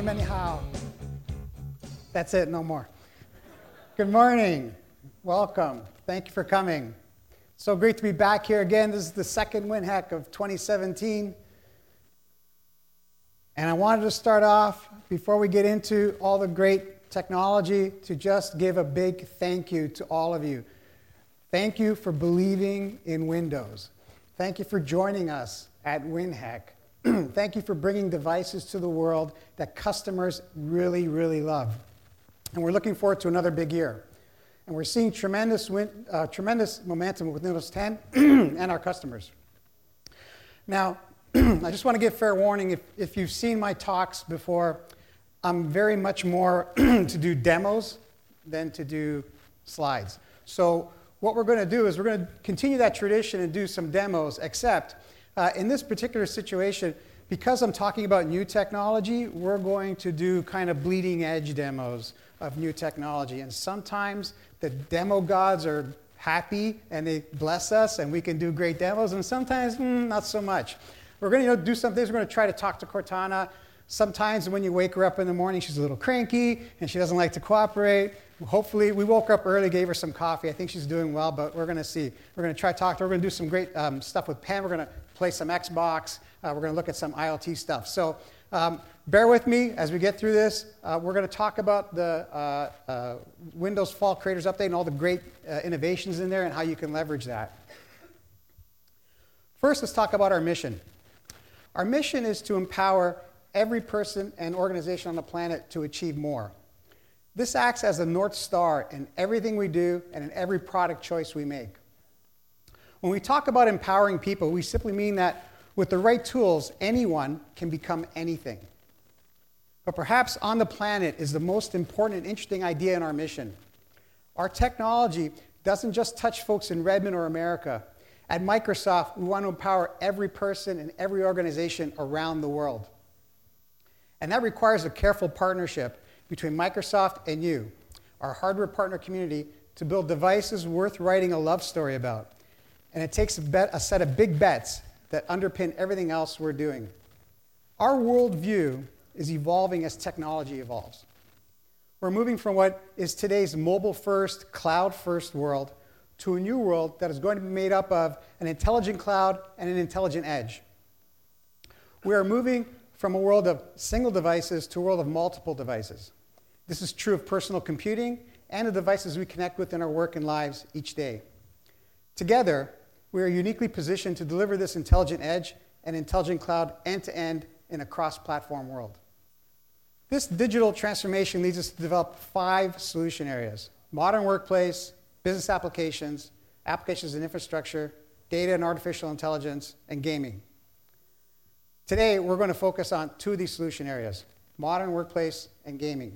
anyhow. That's it, no more. Good morning. Welcome. Thank you for coming. So great to be back here again. This is the second WinHack of 2017. And I wanted to start off, before we get into all the great technology, to just give a big thank you to all of you. Thank you for believing in Windows. Thank you for joining us at WinHack. Thank you for bringing devices to the world that customers really, really love. And we're looking forward to another big year. And we're seeing tremendous momentum with Windows 10 and our customers. Now, I just want to give fair warning, if you've seen my talks before, I'm very much more to do demos than to do slides. So what we're going to do is we're going to continue that tradition and do some demos, except in this particular situation, because I'm talking about new technology, we're going to do kind of bleeding edge demos of new technology. And sometimes the demo gods are happy and they bless us and we can do great demos, and sometimes not so much. We're going to do some things. We're going to try to talk to Cortana. Sometimes when you wake her up in the morning, she's a little cranky and she doesn't like to cooperate. Hopefully, we woke her up early, gave her some coffee. I think she's doing well, but we're going to see. We're going to try to talk to her. We're going to do some great stuff with Pen. We're going to play some Xbox. We're going to look at some IoT stuff. So bear with me as we get through this. We're going to talk about the Windows Fall Creators Update and all the great innovations in there and how you can leverage that. First, let's talk about our mission. Our mission is to empower every person and organization on the planet to achieve more. This acts as a North Star in everything we do and in every product choice we make. When we talk about empowering people, we simply mean that with the right tools, anyone can become anything. But perhaps on the planet is the most important and interesting idea in our mission. Our technology doesn't just touch folks in Redmond or America. At Microsoft, we want to empower every person and every organization around the world. And that requires a careful partnership between Microsoft and you, our hardware partner community, to build devices worth writing a love story about. And it takes a set of big bets that underpin everything else we're doing. Our worldview is evolving as technology evolves. We're moving from what is today's mobile-first, cloud-first world to a new world that is going to be made up of an intelligent cloud and an intelligent edge. We are moving from a world of single devices to a world of multiple devices. This is true of personal computing and the devices we connect with in our work and lives each day. Together, we are uniquely positioned to deliver this intelligent edge and intelligent cloud end-to-end in a cross-platform world. This digital transformation leads us to develop 5 solution areas: modern workplace, business applications, applications and infrastructure, data and artificial intelligence, and gaming. Today, we're going to focus on 2 of these solution areas: modern workplace and gaming.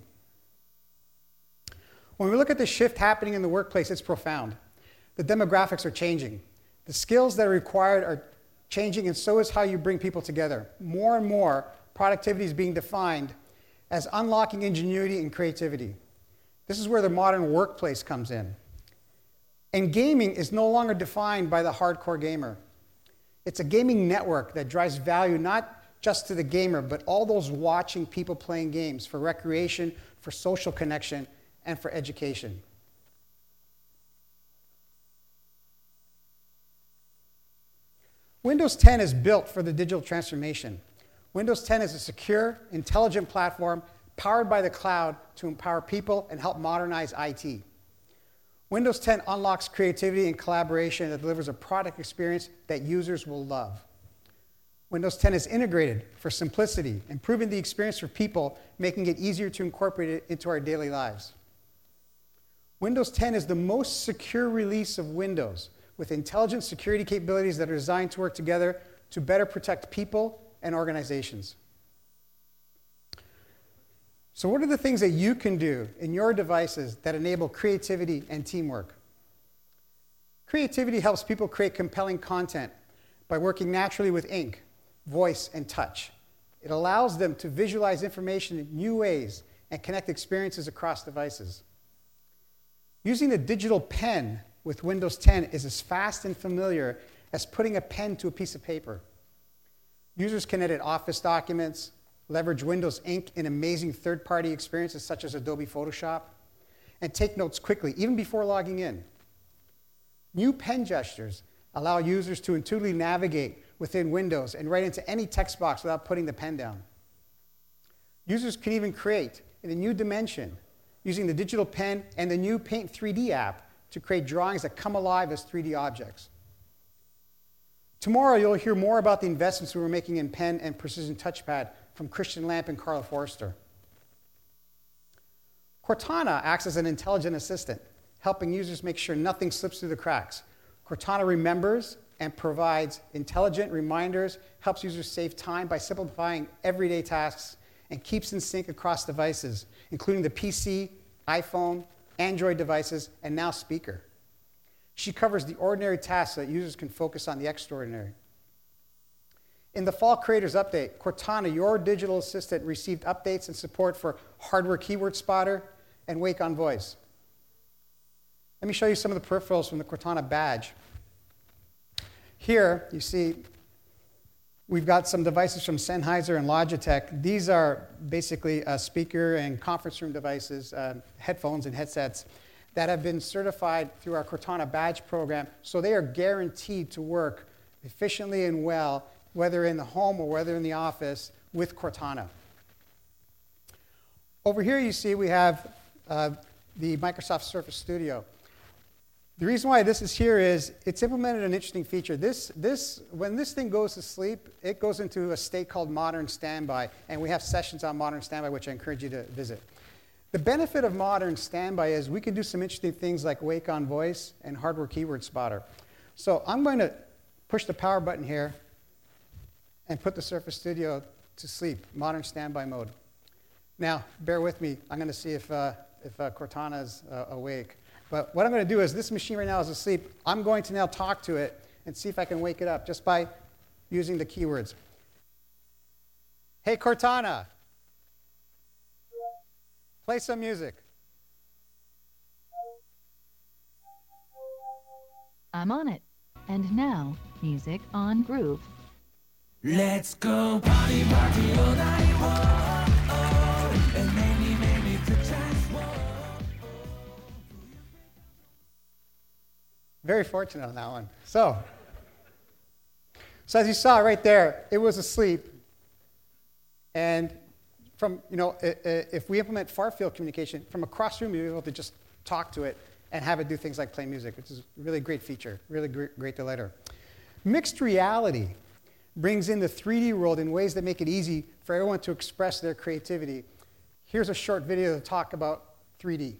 When we look at the shift happening in the workplace, it's profound. The demographics are changing. The skills that are required are changing, and so is how you bring people together. More and more, productivity is being defined as unlocking ingenuity and creativity. This is where the modern workplace comes in. And gaming is no longer defined by the hardcore gamer. It's a gaming network that drives value not just to the gamer, but all those watching people playing games for recreation, for social connection, and for education. Windows 10 is built for the digital transformation. Windows 10 is a secure, intelligent platform powered by the cloud to empower people and help modernize IT. Windows 10 unlocks creativity and collaboration that delivers a product experience that users will love. Windows 10 is integrated for simplicity, improving the experience for people, making it easier to incorporate it into our daily lives. Windows 10 is the most secure release of Windows, with intelligent security capabilities that are designed to work together to better protect people and organizations. So what are the things that you can do in your devices that enable creativity and teamwork? Creativity helps people create compelling content by working naturally with ink, voice, and touch. It allows them to visualize information in new ways and connect experiences across devices. Using a digital pen with Windows 10 is as fast and familiar as putting a pen to a piece of paper. Users can edit Office documents, leverage Windows Ink in amazing third-party experiences such as Adobe Photoshop, and take notes quickly, even before logging in. New pen gestures allow users to intuitively navigate within Windows and write into any text box without putting the pen down. Users can even create in a new dimension using the digital pen and the new Paint 3D app to create drawings that come alive as 3D objects. Tomorrow, you'll hear more about the investments we were making in pen and precision touchpad from Christian Lamp and Carla Forrester. Cortana acts as an intelligent assistant, helping users make sure nothing slips through the cracks. Cortana remembers and provides intelligent reminders, helps users save time by simplifying everyday tasks, and keeps in sync across devices, including the PC, iPhone, Android devices, and now speaker. She covers the ordinary tasks so that users can focus on the extraordinary. In the Fall Creators Update, Cortana, your digital assistant, received updates and support for Hardware Keyword Spotter and Wake on Voice. Let me show you some of the peripherals from the Cortana badge. Here, you see, we've got some devices from Sennheiser and Logitech. These are basically speaker and conference room devices, headphones and headsets that have been certified through our Cortana badge program, so they are guaranteed to work efficiently and well, whether in the home or whether in the office, with Cortana. Over here you see we have the Microsoft Surface Studio. The reason why this is here is it's implemented an interesting feature. When this thing goes to sleep, it goes into a state called Modern Standby, and we have sessions on Modern Standby, which I encourage you to visit. The benefit of Modern Standby is we can do some interesting things like Wake on Voice and Hardware Keyword Spotter. So I'm going to push the power button here and put the Surface Studio to sleep, Modern Standby mode. Now, bear with me. I'm going to see if Cortana is awake. But what I'm going to do is, this machine right now is asleep. I'm going to now talk to it and see if I can wake it up just by using the keywords. Hey, Cortana, play some music. I'm on it. And now, music on Groove. Let's go party all night long, and maybe to transform. Very fortunate on that one. So as you saw right there, it was asleep. And from, if we implement far-field communication, from across the room, you'll be able to just talk to it and have it do things like play music, which is a really great feature, really great delighter. Mixed reality brings in the 3D world in ways that make it easy for everyone to express their creativity. Here's a short video to talk about 3D.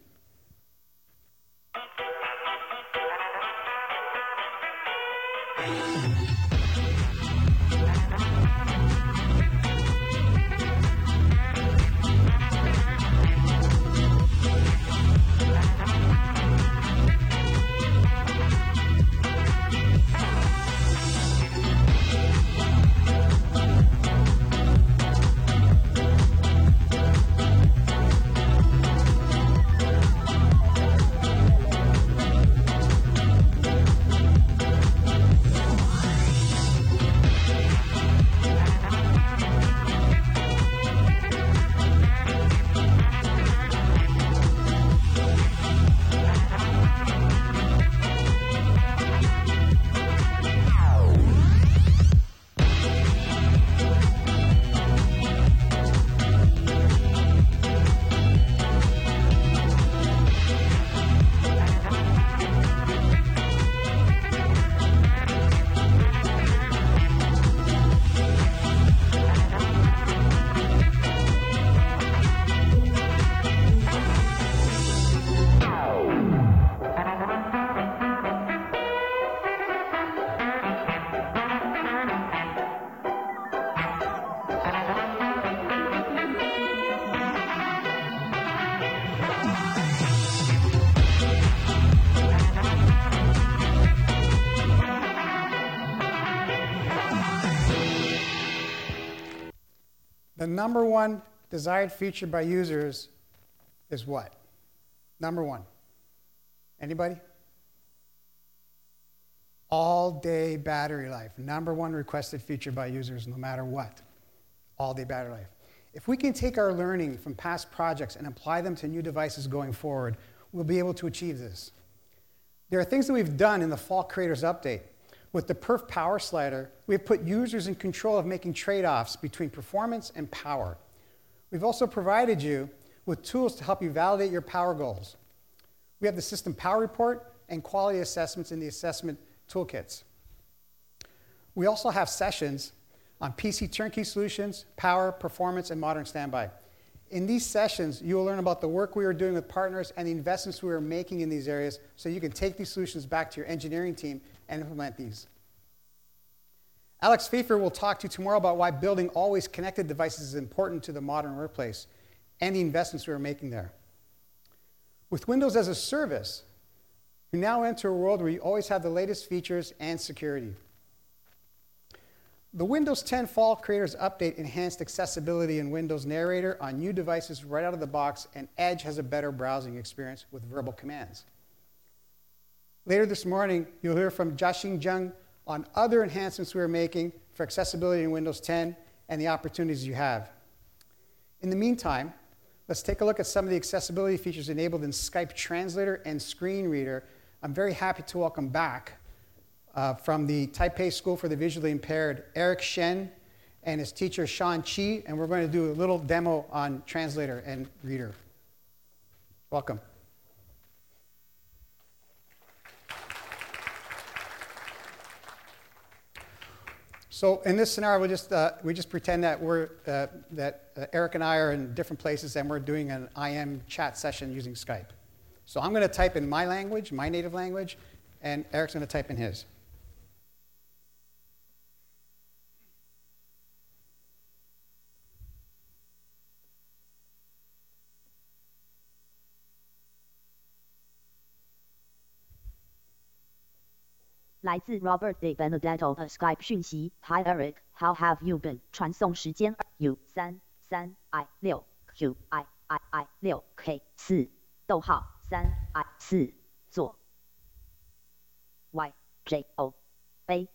The number one desired feature by users is what? Number one. Anybody? All-day battery life. Number one requested feature by users no matter what. All-day battery life. If we can take our learning from past projects and apply them to new devices going forward, we'll be able to achieve this. There are things that we've done in the Fall Creators Update. With the Perf Power Slider, we've put users in control of making trade-offs between performance and power. We've also provided you with tools to help you validate your power goals. We have the System Power Report and quality assessments in the assessment toolkits. We also have sessions on PC turnkey solutions, power, performance, and modern standby. In these sessions, you will learn about the work we are doing with partners and the investments we are making in these areas so you can take these solutions back to your engineering team and implement these. Alex Pfeiffer will talk to you tomorrow about why building always connected devices is important to the modern workplace and the investments we are making there. With Windows as a service, you now enter a world where you always have the latest features and security. The Windows 10 Fall Creators Update enhanced accessibility in Windows Narrator on new devices right out of the box, and Edge has a better browsing experience with verbal commands. Later this morning, you'll hear from Jiaxing Zheng on other enhancements we are making for accessibility in Windows 10 and the opportunities you have. In the meantime, let's take a look at some of the accessibility features enabled in Skype Translator and Screen Reader. I'm very happy to welcome back from the Taipei School for the Visually Impaired, Eric Shen and his teacher, Sean Chi, and we're going to do a little demo on Translator and Reader. Welcome. So in this scenario, we just pretend that Eric and I are in different places and we're doing an IM chat session using Skype. So I'm going to type in my language, my native language, and Eric's going to type in his. 来自 Robert De Benedetto 的 Skype 讯息 Hi Eric, how have you been? 传送时间 U33I6QIII6K4 逗号 3I4 左 YJO 杯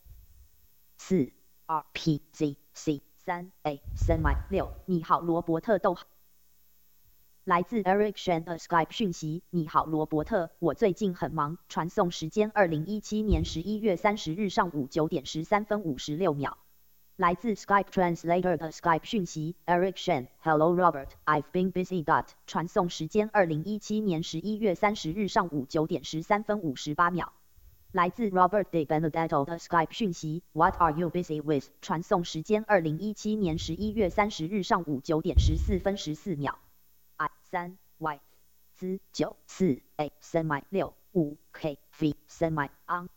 4RPZC 3A 3I6 你好罗伯特逗号 来自 Eric Shen 的 Skype 讯息，你好罗伯特，我最近很忙，传送时间2017年11月30日上午9点13分56秒。来自 Skype Translator 的 Skype 讯息 ，Eric Shen, Hello Robert, I've been busy. 传送时间2017年11月30日上午9点13分58秒。来自 Robert De Benedetto 的 Skype 讯息 ，What are you busy with? 传送时间2017年11月30日上午9点14分14秒。I3Y 494A 3I6 5KV 3I on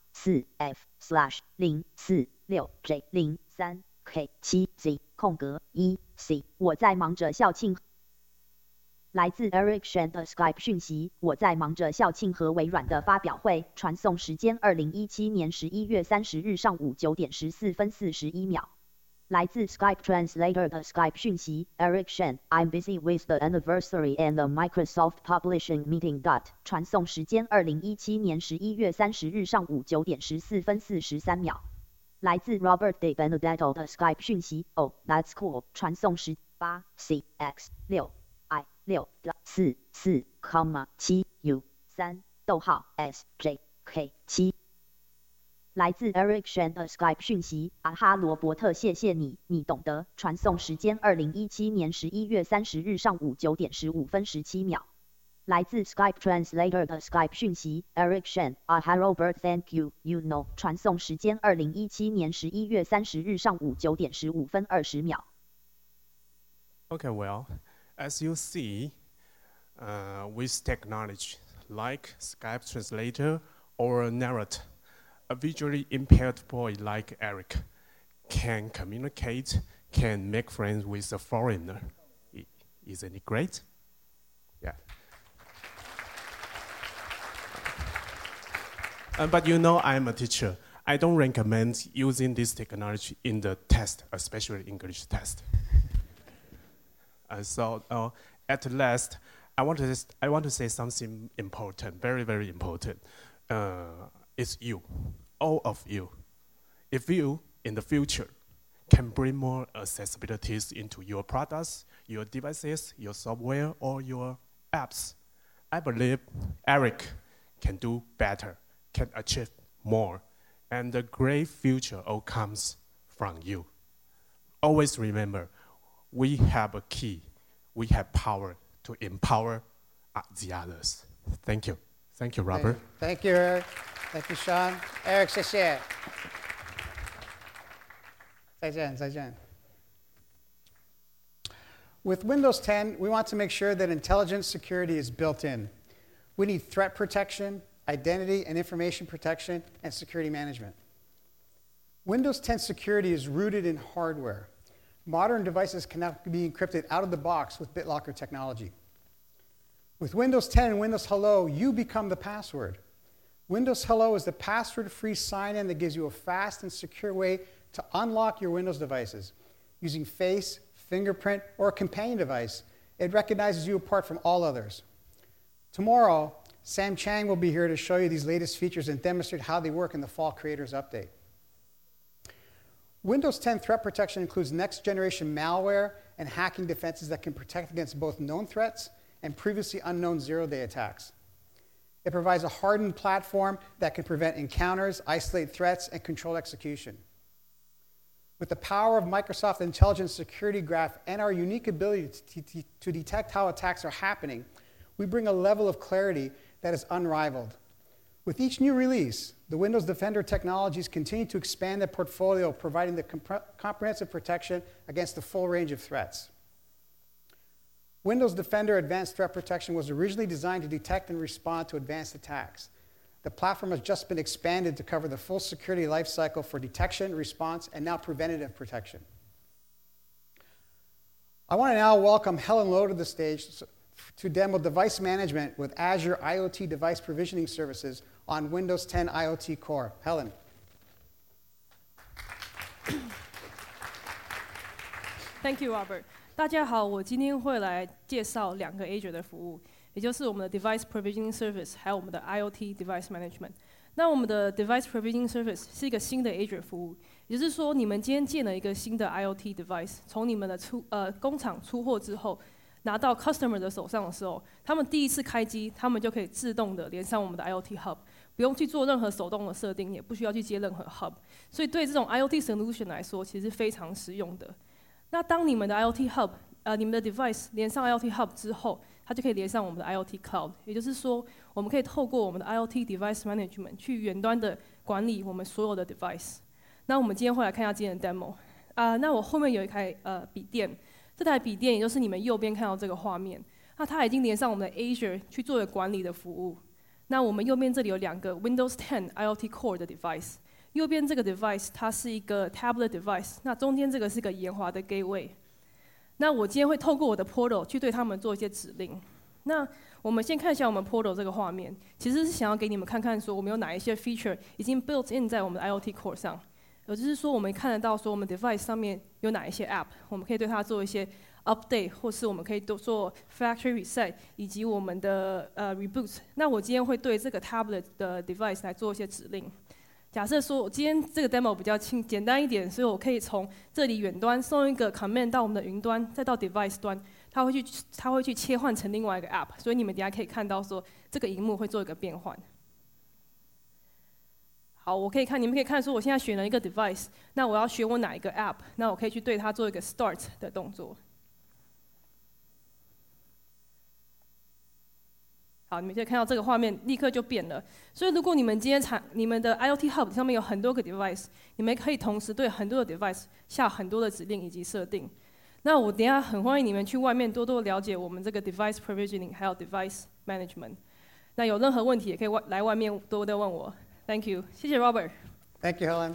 4F/046J 03K7Z 空格 1C 我在忙着校庆。来自 Eric Shen 的 Skype 讯息，我在忙着校庆和微软的发表会，传送时间2017年11月30日上午9点14分41秒。来自 Skype Translator 的 Skype 讯息 ，Eric Shen, I'm busy with the anniversary and the Microsoft Publishing meeting. 传送时间2017年11月30日上午9点14分43秒。来自 Robert De Benedetto 的 Skype 讯息 ，Oh, that's cool. 传送时 8CX6I6.44,7U3 逗号 SJK7。来自 Eric Shen 的 Skype 讯息，啊哈罗伯特，谢谢你，你懂得。传送时间2017年11月30日上午9点15分17秒。来自 Skype Translator 的 Skype 讯息 ，Eric Shen, 啊哈 Robert, thank you, you know。传送时间2017年11月30日上午9点15分20秒。 Okay, well, as you see, with technology like Skype Translator or Narrate, a visually impaired boy like Eric can communicate, can make friends with a foreigner. Isn't it great? Yeah. But you know, I'm a teacher. I don't recommend using this technology in the test, especially English test. So at last, I want to say something important, very, very important. It's you, all of you. If you, in the future, can bring more accessibilities into your products, your devices, your software, or your apps. I believe Eric can do better, can achieve more, and the great future all comes from you. Always remember, we have a key, we have power to empower the others. Thank you. Thank you, Robert. Thank you, Eric. Thank you, Sean. Eric, 谢谢。再见，再见。With Windows 10, we want to make sure that intelligent security is built in. We need threat protection, identity and information protection, and security management. Windows 10 security is rooted in hardware. Modern devices cannot be encrypted out of the box with BitLocker technology. With Windows 10 and Windows Hello, you become the password. Windows Hello is the password-free sign-in that gives you a fast and secure way to unlock your Windows devices. Using face, fingerprint, or a companion device, it recognizes you apart from all others. Tomorrow, Sam Chang will be here to show you these latest features and demonstrate how they work in the Fall Creators Update. Windows 10 threat protection includes next-generation malware and hacking defenses that can protect against both known threats and previously unknown zero-day attacks. It provides a hardened platform that can prevent encounters, isolate threats, and control execution. With the power of Microsoft Intelligent Security Graph and our unique ability to detect how attacks are happening, we bring a level of clarity that is unrivaled. With each new release, the Windows Defender technologies continue to expand their portfolio, providing the comprehensive protection against the full range of threats. Windows Defender Advanced Threat Protection was originally designed to detect and respond to advanced attacks. The platform has just been expanded to cover the full security lifecycle for detection, response, and now preventative protection. I want to now welcome Helen Lowe to the stage to demo device management with Azure IoT Device Provisioning Services on Windows 10 IoT Core. Helen. Thank you, Robert. 大家好，我今天会来介绍两个 Azure 的服务，也就是我们的 Device Provisioning Service， 还有我们的 IoT Device Management。那我们的 Device Provisioning Service 是一个新的 Azure 服务，也就是说，你们今天建了一个新的 IoT device， 从你们的工厂出货之后，拿到 customer 的手上的时候，他们第一次开机，他们就可以自动的连上我们的 IoT Hub， 不用去做任何手动的设定，也不需要去接任何 Hub。所以对这种 IoT solution 来说，其实非常实用的。那当你们的 IoT Hub， 你们的 device 连上 IoT Hub 之后，它就可以连上我们的 IoT Cloud， 也就是说，我们可以透过我们的 IoT Device Management 去远端的管理我们所有的 device。那我们今天会来看一下今天的 demo。那我后面有一台笔电，这台笔电也就是你们右边看到这个画面，那它已经连上我们的 Azure 去做了管理的服务。那我们右边这里有两个 Windows 10 IoT Core 的 device。右边这个 device 它是一个 tablet device， 那中间这个是个延滑的 gateway。那我今天会透过我的 portal 去对他们做一些指令。那我们先看一下我们 portal 这个画面，其实是想要给你们看看说我们有哪一些 feature 已经 built in 在我们的 IoT core 上，也就是说我们看得到说我们 device 上面有哪一些 app， 我们可以对它做一些 update， 或是我们可以做 factory reset 以及我们的reboot。那我今天会对这个 tablet 的 device 来做一些指令。假设说我今天这个 demo 比较简单一点，所以我可以从这里远端送一个 command 到我们的云端，再到 device 端，它会去切换成另外一个 app， 所以你们等一下可以看到说这个萤幕会做一个变换。好，你们可以看说我现在选了一个 device， 那我要选我哪一个 app， 那我可以去对它做一个 start 的动作。好，你们可以看到这个画面立刻就变了。所以如果你们今天你们的 IoT Hub 上面有很多个 device， 你们可以同时对很多的 device 下很多的指令以及设定。那我等一下很欢迎你们去外面多多了解我们这个 device provisioning 还有 device management。那有任何问题也可以来外面多多问我。Thank you， 谢谢 Robert。 Thank you, Helen.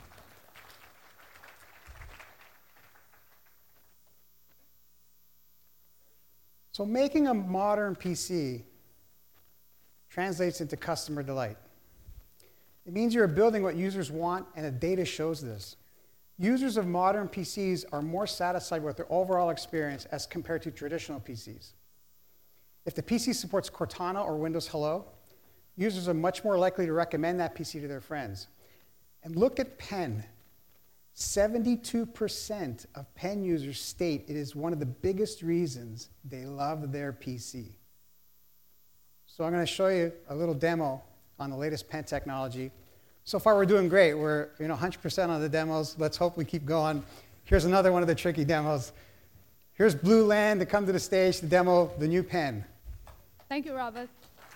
So making a modern PC translates into customer delight. It means you're building what users want, and the data shows this. Users of modern PCs are more satisfied with their overall experience as compared to traditional PCs. If the PC supports Cortana or Windows Hello, users are much more likely to recommend that PC to their friends. And look at Pen. 72% of pen users state it is one of the biggest reasons they love their PC. So I'm going to show you a little demo on the latest pen technology. So far we're doing great. We're 100% on the demos. Let's hope we keep going. Here's another one of the tricky demos. Here's Blue Land to come to the stage to demo the new pen. Thank you, Robert.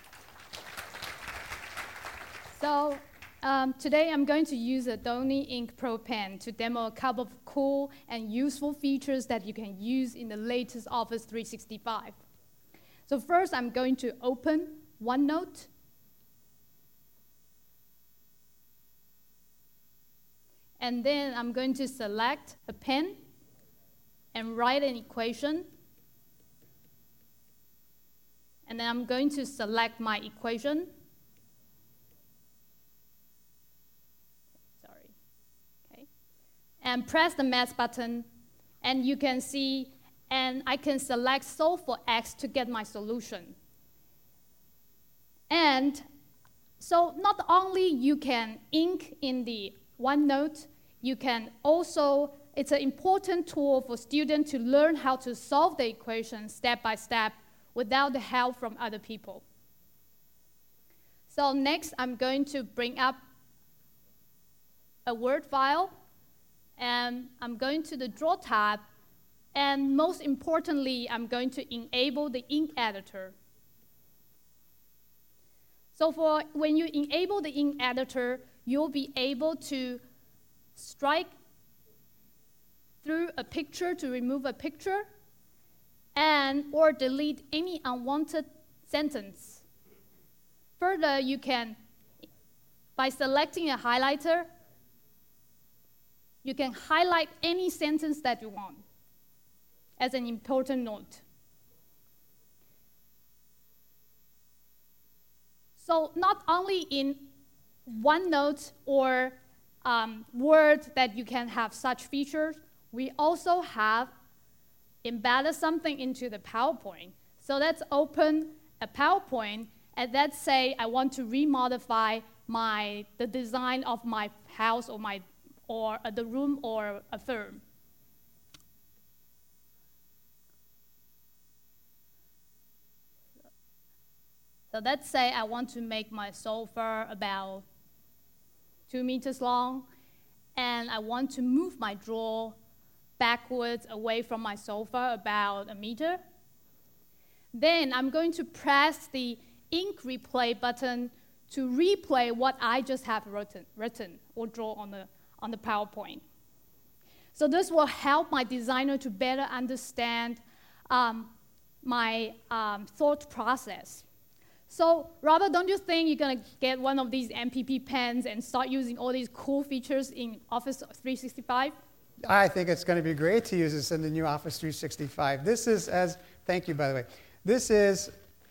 So today I'm going to use a Doni Ink Pro pen to demo a couple of cool and useful features that you can use in the latest Office 365. So first I'm going to open OneNote. And then I'm going to select a pen and write an equation. And then I'm going to select my equation. And press the Math button, and you can see, and I can select solve for x to get my solution. And so not only you can ink in the OneNote, you can also, it's an important tool for students to learn how to solve the equation step by step without the help from other people. So next, I'm going to bring up a Word file, and I'm going to the Draw tab, and most importantly, I'm going to enable the ink editor. So when you enable the ink editor, you'll be able to strike through a picture to remove a picture, or delete any unwanted sentence. Further, you can, by selecting a highlighter, you can highlight any sentence that you want as an important note. So not only in OneNote or Word that you can have such features, we also have embedded something into the PowerPoint. So let's open a PowerPoint, and let's say I want to remodify the design of my house or the room or a firm. So let's say I want to make my sofa about 2 meters long, and I want to move my drawer backwards away from my sofa about 1 meter. Then I'm going to press the ink replay button to replay what I just have written or draw on the PowerPoint. So this will help my designer to better understand my thought process. So Robert, don't you think you're going to get one of these MPP pens and start using all these cool features in Office 365? I think it's going to be great to use this in the new Office 365. This is, thank you, by the way. This is,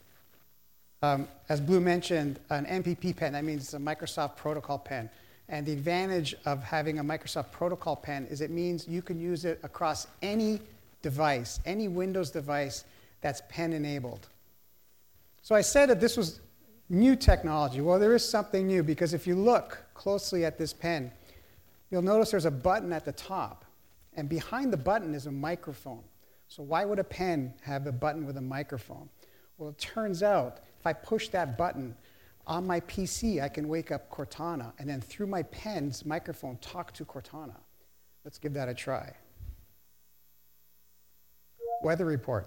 as Blue mentioned, an MPP pen. That means it's a Microsoft Protocol pen. And the advantage of having a Microsoft Protocol pen is it means you can use it across any device, any Windows device that's pen-enabled. So I said that this was new technology. Well, there is something new, because if you look closely at this pen, you'll notice there's a button at the top. And behind the button is a microphone. So why would a pen have a button with a microphone? Well, it turns out if I push that button on my PC, I can wake up Cortana, and then through my pen's microphone, talk to Cortana. Let's give that a try. Weather report.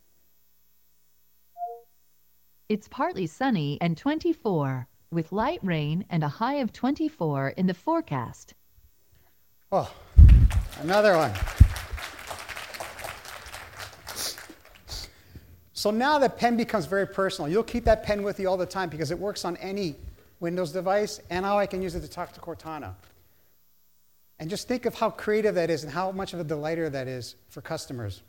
It's partly sunny and 24, with light rain and a high of 24 in the forecast. Oh, another one. So now the pen becomes very personal. You'll keep that pen with you all the time because it works on any Windows device, and now I can use it to talk to Cortana. And just think of how creative that is and how much of a delighter that is for customers.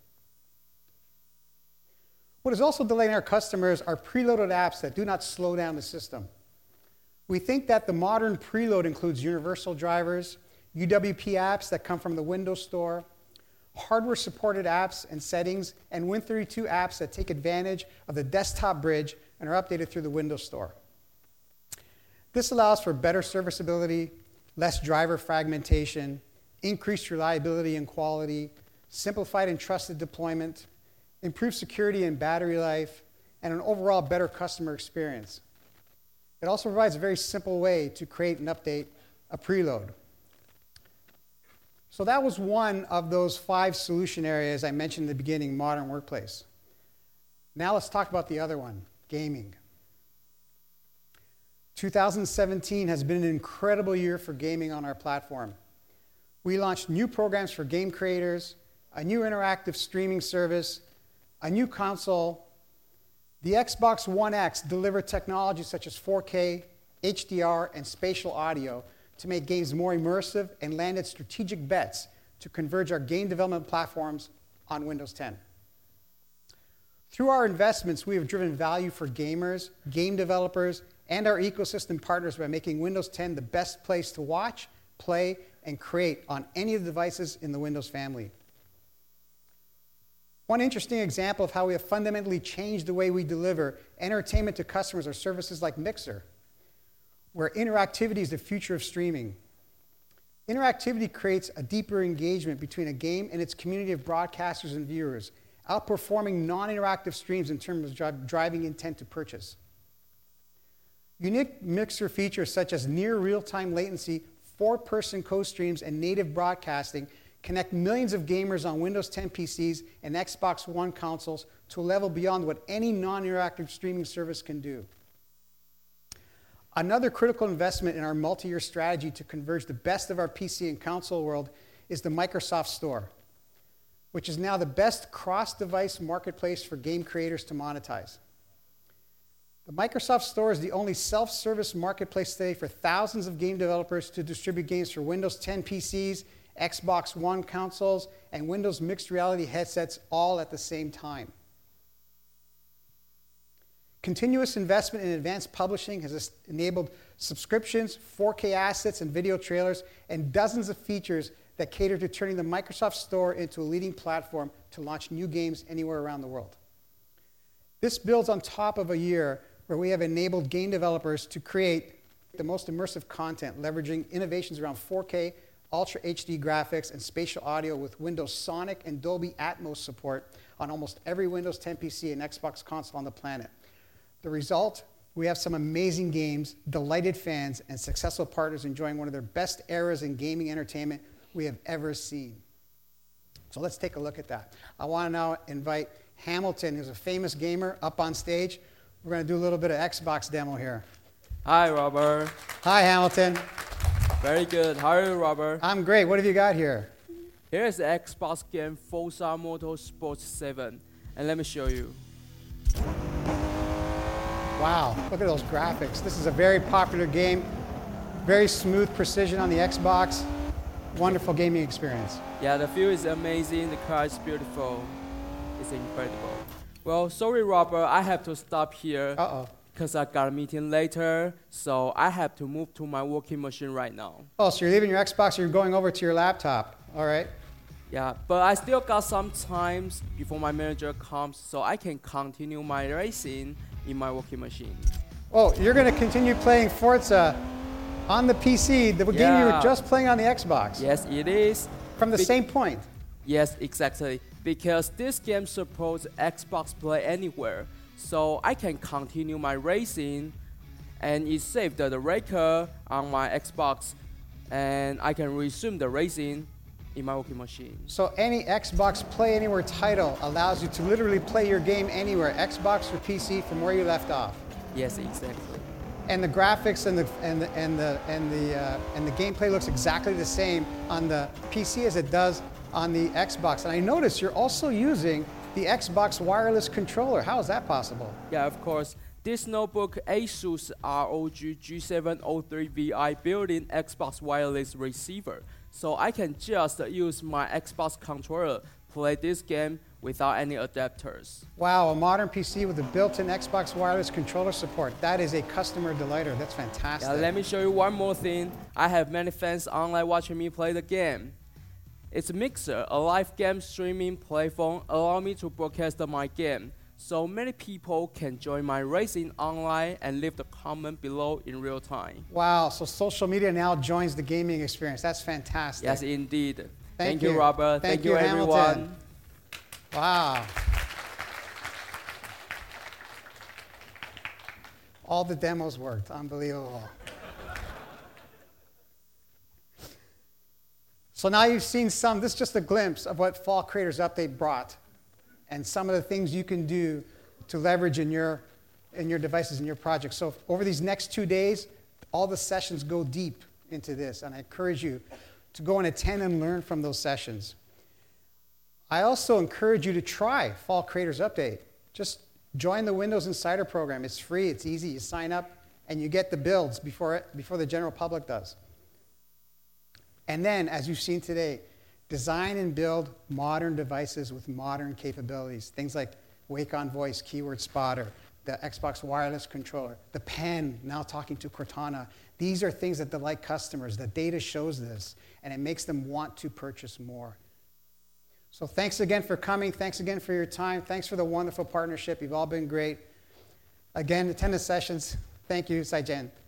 What is also delighting our customers are preloaded apps that do not slow down the system. We think that the modern preload includes universal drivers, UWP apps that come from the Windows Store, hardware-supported apps and settings, and Win32 apps that take advantage of the desktop bridge and are updated through the Windows Store. This allows for better serviceability, less driver fragmentation, increased reliability and quality, simplified and trusted deployment, improved security and battery life, and an overall better customer experience. It also provides a very simple way to create and update a preload. So that was one of those 5 solution areas I mentioned in the beginning, modern workplace. Now let's talk about the other one, gaming. 2017 has been an incredible year for gaming on our platform. We launched new programs for game creators, a new interactive streaming service, a new console. The Xbox One X delivered technologies such as 4K, HDR, and spatial audio to make games more immersive and landed strategic bets to converge our game development platforms on Windows 10. Through our investments, we have driven value for gamers, game developers, and our ecosystem partners by making Windows 10 the best place to watch, play, and create on any of the devices in the Windows family. One interesting example of how we have fundamentally changed the way we deliver entertainment to customers are services like Mixer, where interactivity is the future of streaming. Interactivity creates a deeper engagement between a game and its community of broadcasters and viewers, outperforming non-interactive streams in terms of driving intent to purchase. Unique Mixer features such as near real-time latency, 4-person co-streams, and native broadcasting connect millions of gamers on Windows 10 PCs and Xbox One consoles to a level beyond what any non-interactive streaming service can do. Another critical investment in our multi-year strategy to converge the best of our PC and console world is the Microsoft Store, which is now the best cross-device marketplace for game creators to monetize. The Microsoft Store is the only self-service marketplace today for thousands of game developers to distribute games for Windows 10 PCs, Xbox One consoles, and Windows mixed reality headsets all at the same time. Continuous investment in advanced publishing has enabled subscriptions, 4K assets, and video trailers, and dozens of features that cater to turning the Microsoft Store into a leading platform to launch new games anywhere around the world. This builds on top of a year where we have enabled game developers to create the most immersive content, leveraging innovations around 4K, Ultra HD graphics, and spatial audio with Windows Sonic and Dolby Atmos support on almost every Windows 10 PC and Xbox console on the planet. The result, we have some amazing games, delighted fans, and successful partners enjoying one of their best eras in gaming entertainment we have ever seen. So let's take a look at that. I want to now invite Hamilton, who's a famous gamer, up on stage. We're going to do a little bit of Xbox demo here. Hi, Robert. Hi, Hamilton. Very good. How are you, Robert? I'm great. What have you got here? Here is the Xbox game Forza Motorsport 7, and let me show you. Wow, look at those graphics. This is a very popular game. Very smooth precision on the Xbox. Wonderful gaming experience. Yeah, the view is amazing. The car is beautiful. It's incredible. Well, sorry, Robert. I have to stop here. Uh-oh. Because I got a meeting later, so I have to move to my working machine right now. Oh, so you're leaving your Xbox, you're going over to your laptop. All right. Yeah, but I still got some time before my manager comes, so I can continue my racing in my working machine. Oh, you're going to continue playing Forza on the PC, the game you were just playing on the Xbox. Yes, it is. From the same point. Yes, exactly. Because this game supports Xbox Play Anywhere, so I can continue my racing, and it saved the record on my Xbox, and I can resume the racing in my working machine. So any Xbox Play Anywhere title allows you to literally play your game anywhere, Xbox or PC, from where you left off. Yes, exactly. And the graphics and the gameplay looks exactly the same on the PC as it does on the Xbox. And I notice you're also using the Xbox wireless controller. How is that possible? Yeah, of course. This notebook ASUS ROG G703VI built-in Xbox wireless receiver. So I can just use my Xbox controller play this game without any adapters. Wow, a modern PC with a built-in Xbox wireless controller support. That is a customer delighter. That's fantastic. Yeah, let me show you one more thing. I have many fans online watching me play the game. It's Mixer, a live game streaming platform, allow me to broadcast my game. so many people can join my racing online and leave the comment below in real time. Wow, so social media now joins the gaming experience. That's fantastic. Yes, indeed. Thank you, you. Robert. Thank you, you, everyone. Hamilton. Wow. All the demos worked. Unbelievable. So now you've seen some, this is just a glimpse of what Fall Creators Update brought and some of the things you can do to leverage in your devices, in your projects. So over these next 2 days, all the sessions go deep into this, and I encourage you to go and attend and learn from those sessions. I also encourage you to try Fall Creators Update. Just join the Windows Insider program. It's free, it's easy, you sign up, and you get the builds before the general public does. And then, as you've seen today, design and build modern devices with modern capabilities. Things like Wacom Voice, Keyword Spotter, the Xbox wireless controller, the pen, now talking to Cortana. These are things that delight customers. The data shows this, and it makes them want to purchase more. So thanks again for coming. Thanks again for your time. Thanks for the wonderful partnership. You've all been great. Again, attend the sessions. Thank you, Saijen.